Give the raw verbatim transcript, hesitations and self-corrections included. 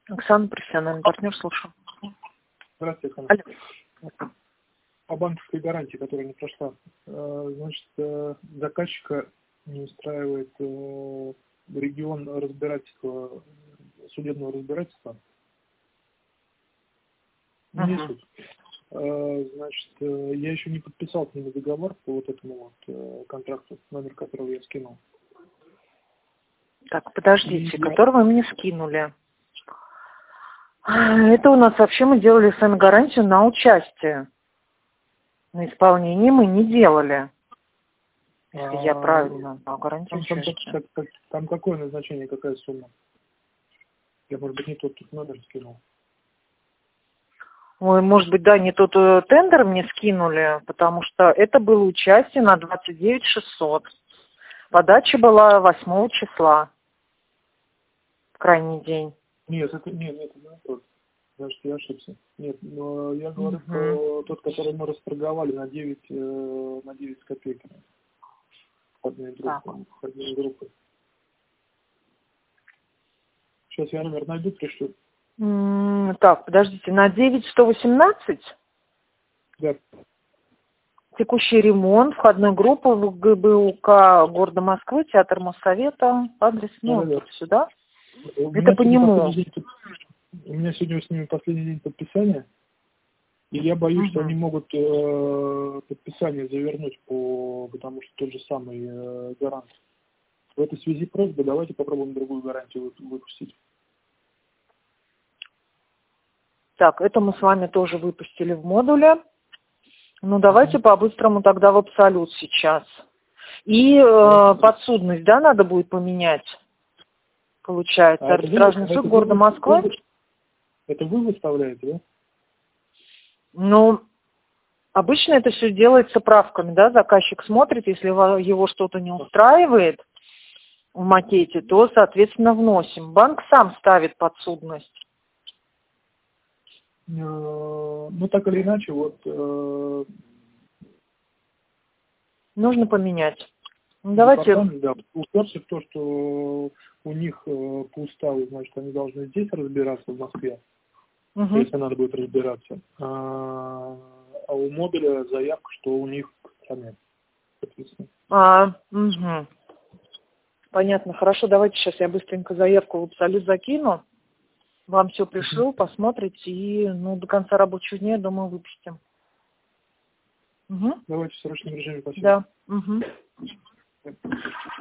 Оксана, профессиональный партнер, слушаю. Здравствуйте, Оксана. Алло. По банковской гарантии, которая не прошла, значит, заказчика не устраивает регион разбирательства, судебного разбирательства. Не Uh-huh. суть. Значит, я еще не подписал с ними договор по вот этому вот контракту, номер которого я скинул. Так, подождите, И который вы мне скинули. Это у нас вообще мы делали с вами гарантию на участие. На исполнение мы не делали. Если а, я правильно, а гарантию там, там, участия. как, как, там какое назначение, какая сумма? Я, может быть, не тот тут номер скинул. Ой, может быть, да, не тот э, тендер мне скинули, потому что это было участие на двадцать девять шестьсот. Подача была восьмого числа, в крайний день. Нет, это нет, нет, это не тот. Значит, я ошибся. Нет, но я говорю Угу. про тот, который мы расторговали на девять, э, на девять с копейками. Входные группы. Входные группы. Сейчас я номер найду, пришлю. М, Так, подождите, на девять сто восемнадцать? Да. Текущий ремонт, входной группы в ГБУК города Москвы, театр Моссовета, адрес, ну, Да, да, да. вот сюда. У Это меня по сегодня нему. последний день, у меня сегодня с ними последний день подписания, и я боюсь, Угу. что они могут э, подписание завернуть, по, потому что тот же самый э, гарант. В этой связи просьба, давайте попробуем другую гарантию выпустить. Так, это мы с вами тоже выпустили в модуле. Ну, давайте по-быстрому тогда в абсолют сейчас. И э, подсудность, да, надо будет поменять, получается. А это вы, Арбитражный это суд вы, города Москвы. вы- это вы выставляете, да? Ну, обычно это все делается правками, да, заказчик смотрит, если его что-то не устраивает в макете, то, соответственно, вносим. Банк сам ставит подсудность. Э, Ну, так или иначе, вот э, Нужно поменять. Ну, давайте. департамент, да, уперся в то, что у них э, по уставу, значит, они должны здесь разбираться, в Москве, Угу. если надо будет разбираться. А, а у модуля заявка, что у них в стране, соответственно. А, угу. Понятно. Хорошо, давайте сейчас я быстренько заявку в абсолют закину. Вам все пришлю, посмотрите, и ну, до конца рабочего дня, я думаю, выпустим. Угу. Давайте в срочном режиме, спасибо. Да. Угу.